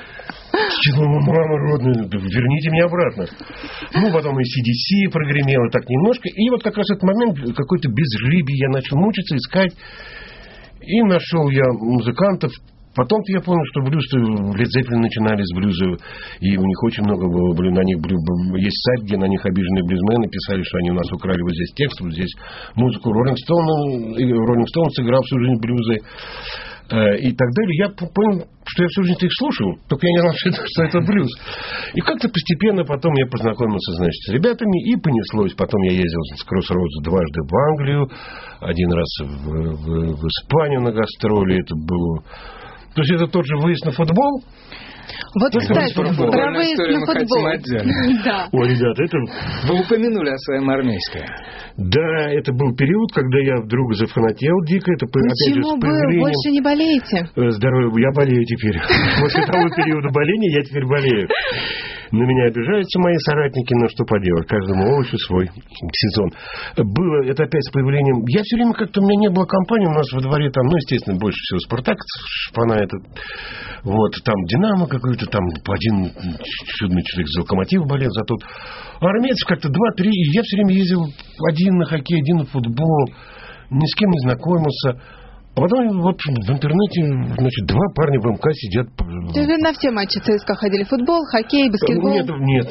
Мама родная, верните меня обратно. Ну, потом и CDC прогремело так немножко, и вот как раз этот момент, какой-то безжибий, я начал мучиться, искать. И нашел я музыкантов. Потом-то я понял, что блюз-то Led Zeppelin начинали с блюза. И у них очень много было. На них есть сайт, где на них обиженные блюзмены писали, что они у нас украли вот здесь текст, вот здесь музыку. Роллинг Стоун сыграл всю жизнь блюзы. И так далее. Я понял, что я всю жизнь их слушал, только я не знал, что это блюз. И как-то постепенно потом я познакомился, значит, с ребятами, и понеслось. Потом я ездил с Crossroads дважды в Англию, один раз в Испанию на гастроли. Это было... То есть это тот же выезд на футбол. Вот, кстати, про выезд на футбол. Да. Ой, ребята, это... Вы упомянули о своем армейском. Да, это был период, когда я вдруг зафанател дико. Это, опять же, с появлением... больше не болеете? Здоровья, я болею теперь. После того периода боления я теперь болею. На меня обижаются мои соратники, но что поделать, каждому овощу свой сезон. Было это опять с появлением... Я все время как-то... У меня не было компании, у нас во дворе там, ну, естественно, больше всего Спартак, шпана этот. Вот, там Динамо какой-то, там один чудный человек за Локомотив болел, за тот. А армейцев как-то 2-3, и я все время ездил один на хоккей, один на футбол, ни с кем не знакомился. А потом вот в интернете, значит, 2 парня в МК сидят. Вы на все матчи ЦСКА ходили? Футбол, хоккей, баскетбол? Нет.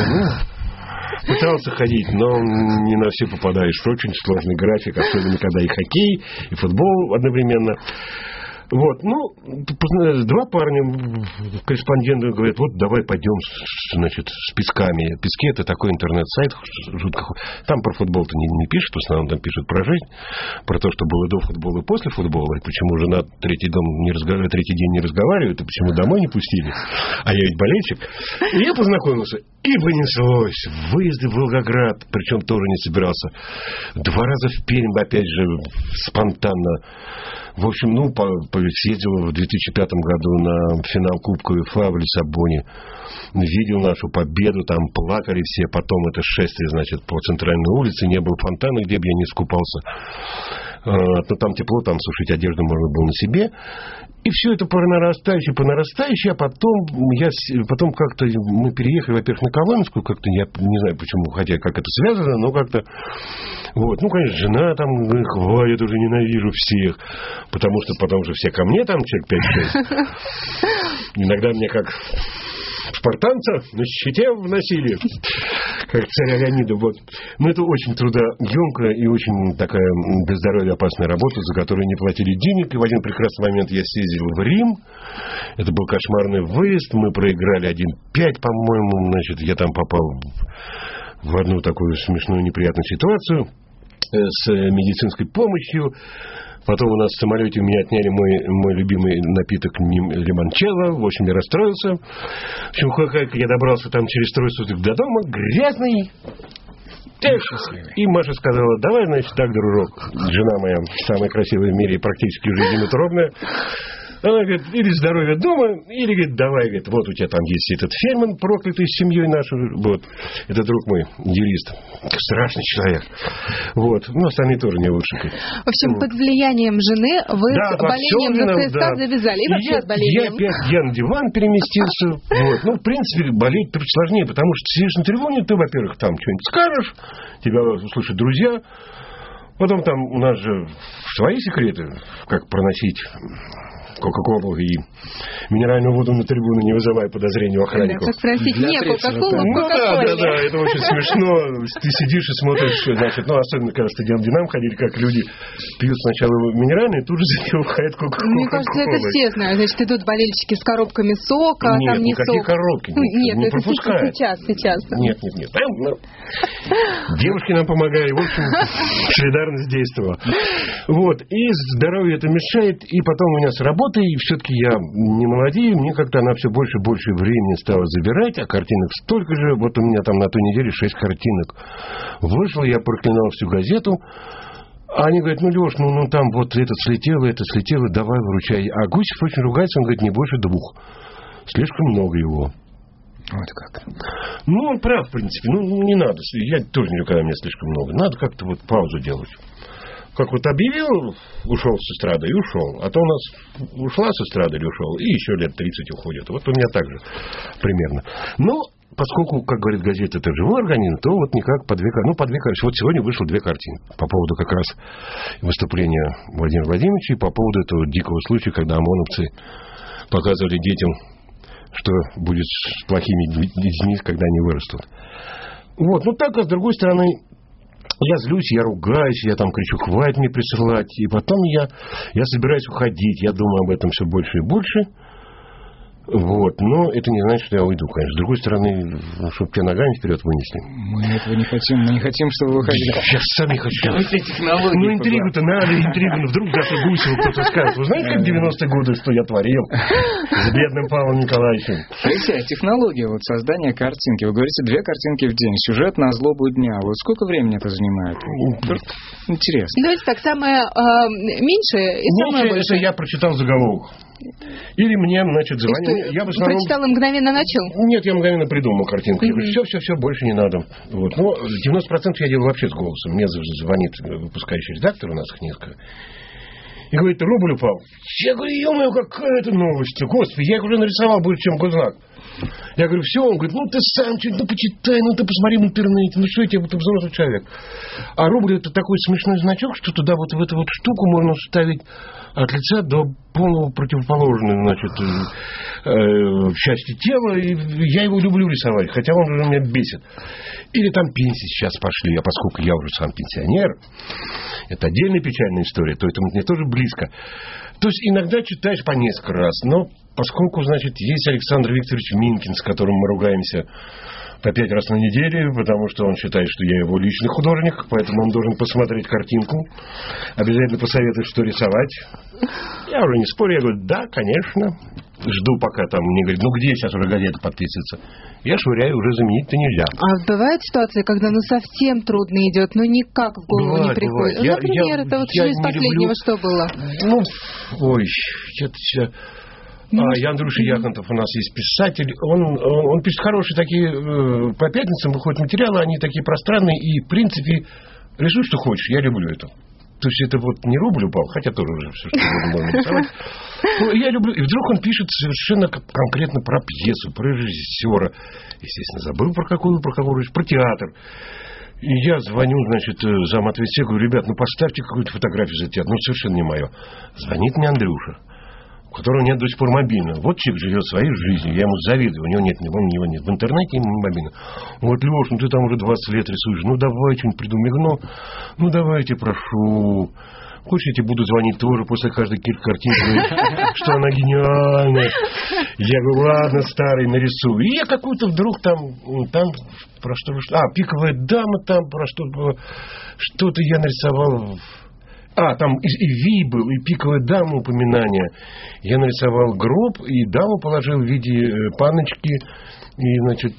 Пытался ходить, но не на все попадаешь. Очень сложный график, особенно когда и хоккей, и футбол одновременно. Вот, ну, 2 парня, корреспонденты говорят, вот давай пойдем, значит, с песками. Пески — это такой интернет-сайт, жутко. Там про футбол-то не пишут, в основном там пишут про жизнь, про то, что было до футбола и после футбола, и почему жена третий день не разговаривает, и почему домой не пустили, а я ведь болельщик. И я познакомился. И понеслось. Выезды в Волгоград, причем тоже не собирался. 2 раза в Пермь, опять же, спонтанно. В общем, съездил в 2005 году на финал Кубка УЕФА в Лиссабоне. Видел нашу победу, там плакали все. Потом это шествие, значит, по центральной улице. Не было фонтана, где бы я не искупался. Но там тепло, там сушить одежду можно было на себе. И все это по нарастающей, а потом как-то мы переехали, во-первых, на Коломенскую, как-то, я не знаю почему, хотя как это связано, но как-то, конечно, жена там, я тоже ненавижу всех, потому что все ко мне там, человек 5-6, иногда мне как спартанца на щите вносили, как царя Леонида. Но это очень трудоемкая и очень такая для здоровья опасная работа, за которую не платили денег. И в один прекрасный момент я съездил в Рим. Это был кошмарный выезд. Мы проиграли 1-5, по-моему. Значит, я там попал в одну такую смешную, неприятную ситуацию с медицинской помощью. Потом у нас в самолете у меня отняли мой любимый напиток лимончелло. В общем, я расстроился. В общем, как я добрался там через 3 суток до дома, грязный. И Маша сказала: давай, значит, так, дружок, жена моя, самая красивая в мире и практически уже единотробная. Она говорит: или здоровье дома, или, говорит, давай, говорит, вот у тебя там есть этот Фельдман, проклятый с семьей нашей. Это друг мой, юрист. Страшный человек. Остальные тоже не лучше. В общем, под влиянием жены вы с болением за ЦСКА завязали. И вообще с болением. Я на диван переместился. В принципе, болеть сложнее, потому что сидишь на трибуне, ты, во-первых, там что-нибудь скажешь, тебя слушают друзья. Потом там у нас же свои секреты, как проносить Кока-Колу и минеральную воду на трибуну, не вызывая подозрений у охранников. Как спросить, не Кока-Колу, Кока-Коле. Да, это очень смешно. Ты сидишь и смотришь, значит, особенно, когда стадион Динамо ходили, как люди пьют сначала минеральные, тут же заливают Кока-Колу. Мне кажется, это все знают. Значит, идут болельщики с коробками сока, а там не сок. Нет, какие коробки? Нет, это сейчас. Нет. Девушки нам помогали, в общем, солидарность действовала. И здоровье это мешает, и потом у меня с работы, и все-таки я не молодею, мне как-то она все больше и больше времени стала забирать, а картинок столько же. У меня там на той неделе 6 картинок вышло, я проклинал всю газету. А они говорят: Леш, там это слетело, давай выручай. А Гусев очень ругается, он говорит: не больше 2. Слишком много его. Вот как. Он прав, в принципе. Не надо. Я тоже не люблю, когда меня слишком много. Надо как-то паузу делать. Как объявил, ушел с эстрады и ушел. А то у нас ушла с эстрады или ушел, и еще лет 30 уходит. У меня так же примерно. Но поскольку, как говорит газета, это живой организм, то никак по 2 картинки. Сегодня вышло 2 картины по поводу как раз выступления Владимира Владимировича и по поводу этого дикого случая, когда ОМОНовцы показывали детям, что будет с плохими детьми, когда они вырастут. Так, а с другой стороны, я злюсь, я ругаюсь, я там кричу: хватит мне присылать. И потом я собираюсь уходить. Я думаю об этом все больше и больше. Но это не значит, что я уйду, конечно. С другой стороны, чтобы тебя ногами вперед вынесли. Мы этого не хотим. Мы не хотим, чтобы вы выходили. Я сам не хочу. Давайте технологии. Интригу-то надо, интригу. Вдруг даже Гусеву кто-то скажет: вы знаете, как в 90-е годы, что я творил с бедным Павлом Николаевичем? Смотрите, технология создания картинки. Вы говорите, 2 картинки в день. Сюжет на злобу дня. Сколько времени это занимает? Интересно. Давайте так, самое меньшее и самое большее. Это я прочитал заголовок. Или мне, звонили. Я в основном... Прочитал и мгновенно начал? Нет, я мгновенно придумал картинку. Я говорю: все, больше не надо. 90% я делаю вообще с голосом. Мне звонит выпускающий редактор, у нас их несколько. И говорит: рубль упал. Я говорю: ё-моё, какая это новость. Господи, я их уже нарисовал больше, чем Гознак. Я говорю: все. Он говорит: ты сам что-нибудь почитай, ты посмотри в интернете. Что я тебе, ты взрослый человек. А рубль — это такой смешной значок, что туда в эту штуку можно вставить от лица до полного противоположной, части тела. И я его люблю рисовать, хотя он уже меня бесит. Или там пенсии сейчас пошли, а поскольку я уже сам пенсионер, это отдельная печальная история, то это мне тоже близко. То есть иногда читаешь по несколько раз, но поскольку, значит, есть Александр Викторович Минкин, с которым мы ругаемся по 5 раз на неделю, потому что он считает, что я его личный художник, поэтому он должен посмотреть картинку, обязательно посоветовать, что рисовать. Я уже не спорю, я говорю, да, конечно. Жду, пока там мне говорят, где сейчас уже газета подписывается. Я швыряю, уже заменить-то нельзя. А бывают ситуации, когда совсем трудно идет, никак в голову не приходит? Бывает. Например, это вот из последнего что было? Ян Андрюша Яхонтов у нас есть писатель. Он пишет хорошие такие, по пятницам выходят материалы, они такие пространные, и в принципе рисуй, что хочешь, я люблю это. То есть это вот не рубль упал, хотя тоже уже все, что можно рисовать. Я люблю. И вдруг он пишет совершенно конкретно про пьесу, про режиссера. Естественно, забыл про какую про театр. И я звоню, значит, замответствия, говорю, ребят, поставьте какую-то фотографию за театр. Совершенно не мое. Звонит мне Андрюша, у которого нет до сих пор мобильного. Вот человек живет своей жизнью, я ему завидую. У него нет в интернете мобильного. Он говорит, Леш, ты там уже 20 лет рисуешь. Давай что-нибудь придумай. Давайте, прошу. Хочешь, я тебе буду звонить тоже после каждой картинки, что она гениальная. Я говорю, ладно, старый, нарисую. И я какую-то вдруг там про что... пиковая дама там, про что-то я нарисовал... там и Ви был, и пиковая дама упоминание. Я нарисовал гроб, и даму положил в виде паночки, и, значит,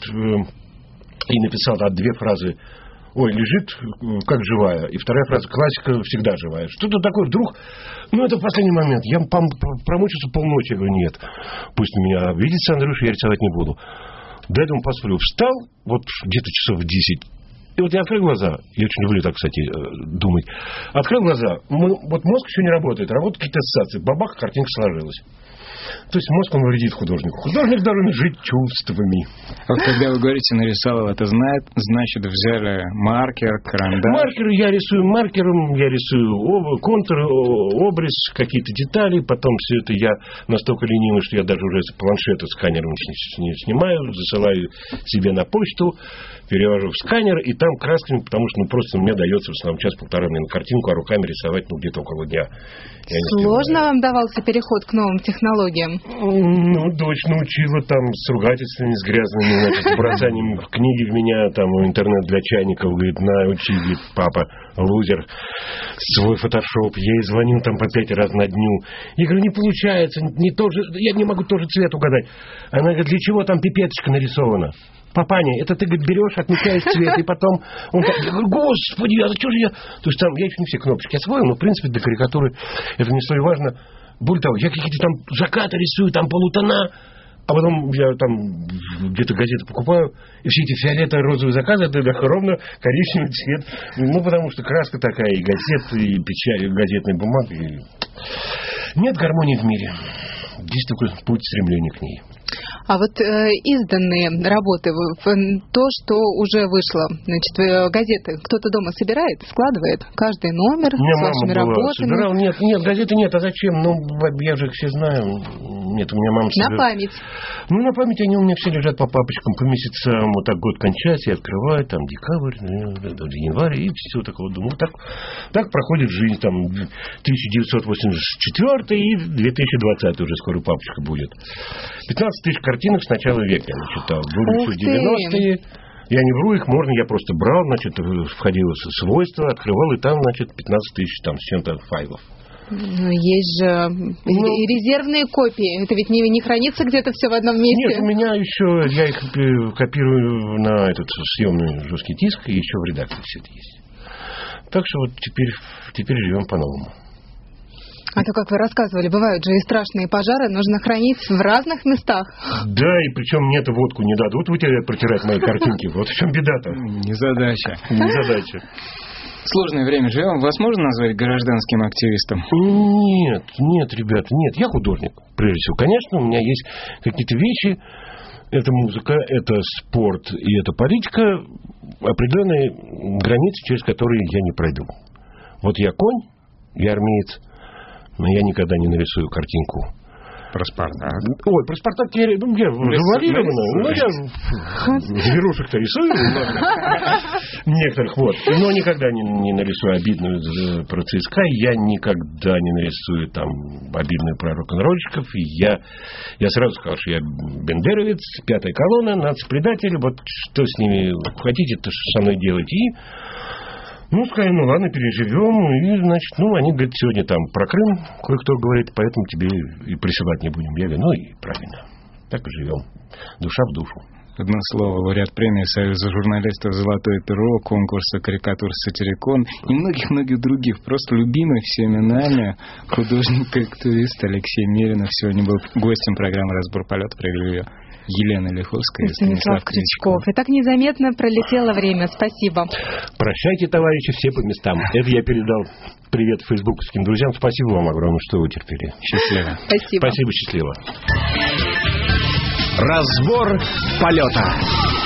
и написал 2 фразы. Лежит как живая. И 2 фраза, классика всегда живая. Что-то такое вдруг, это в последний момент. Я промучился полночи, я говорю, нет. Пусть меня обидится Андрюша, я рисовать не буду. До этого посплю. Встал, где-то часов в 10. И я открыл глаза, я очень люблю так, кстати, думать. Открыл глаза, мозг еще не работает, работают какие-то ассоциации, бабах, картинка сложилась. То есть мозг, он вредит художнику. Художник должен жить чувствами. Когда вы говорите, нарисовал, это значит, взяли маркер, карандаш? Маркер я рисую маркером, я рисую контур, обрез, какие-то детали, потом все это я настолько ленивый, что я даже уже с планшета сканером не снимаю, засылаю себе на почту, перевожу в сканер, и там красками, потому что просто мне дается в основном час-полтора мне на картинку, а руками рисовать где-то около дня. Сложно вам давался переход к новым технологиям? Дочь научила там с ругательствами, с грязными, значит, с бросанием книги в меня, там, интернет для чайников, говорит, учи, говорит, папа, лузер, свой фотошоп. Я ей звоню там по 5 раз на дню. Я говорю, не получается, я не могу тоже цвет угадать. Она говорит, для чего там пипеточка нарисована? Папаня, это ты, говорит, берешь, отмечаешь цвет, и потом... Я говорю, господи, а зачем же я... То есть там я еще не все кнопочки освоил, но, в принципе, для карикатуры это не столь важно. Более того, я какие-то там закаты рисую, там полутона, а потом я там где-то газеты покупаю, и все эти фиолетовые, розовые заказы, это ровно коричневый цвет. Потому что краска такая, и газет, и печать, и газетная бумага. И... Нет гармонии в мире. Есть только путь стремления к ней. А изданные работы, то, что уже вышло, газеты, кто-то дома собирает, складывает каждый номер с вашими работами? Нет, газеты нет, а зачем? Я же их все знаю. Нет, у меня мама собирает. На память? На память они у меня все лежат по папочкам, по месяцам. Так год кончается, я открываю, там декабрь, январь, и все такое. Думаю, так проходит жизнь, там 1984 и 2020 уже скоро папочка будет. 15 тысяч картинок с начала века я насчитал. Были еще 90-е. Я не вру, их можно, я просто брал, входил в свойства, открывал, и там, 15 тысяч там, с чем-то файлов. Есть же резервные копии. Это ведь не хранится где-то все в одном месте? Нет, у меня еще, я их копирую на этот съемный жесткий диск, и еще в редакции все это есть. Так что теперь живем по-новому. А то, как вы рассказывали, бывают же и страшные пожары, нужно хранить в разных местах. Да, и причем мне-то водку не дадут протирать мои картинки. Вот в чем беда-то. Незадача. Сложное время живем. Вас можно назвать гражданским активистом? Нет, ребят, нет. Я художник, прежде всего. Конечно, у меня есть какие-то вещи. Это музыка, это спорт и это политика. Определенные границы, через которые я не пройду. Вот я конь, я армеец, но я никогда не нарисую картинку Про «Спартак». Ой, про «Спартак» я завуалированно. Я зверушек-то рисую. Некоторых, вот. Но никогда не нарисую обидную про ЦСКА. Я никогда не нарисую там обидную про рок-н-ролльщиков. Я сразу сказал, что я бендеровец, пятая колонна, нацпредатель. Вот что с ними хотите, то что со мной делать. И сказали, ладно, переживем. И, значит, они говорят, сегодня там про Крым кое-кто говорит, поэтому тебе и присылать не будем. Я говорю, и правильно. Так и живем. Душа в душу. Одно слово, лауреат премии Союза журналистов «Золотое перо», конкурса «Карикатур Сатирикон» и многих-многих других. Просто любимый всеми нами художник-карикатурист Алексей Меринов сегодня был гостем программы «Разбор полета». Провели ее Елена Лиховская и Станислав Крючков. И так незаметно пролетело время. Спасибо. Прощайте, товарищи, все по местам. Это я передал привет фейсбуковским друзьям. Спасибо вам огромное, что вы терпели. Счастливо. Спасибо. Спасибо, счастливо. Разбор полета.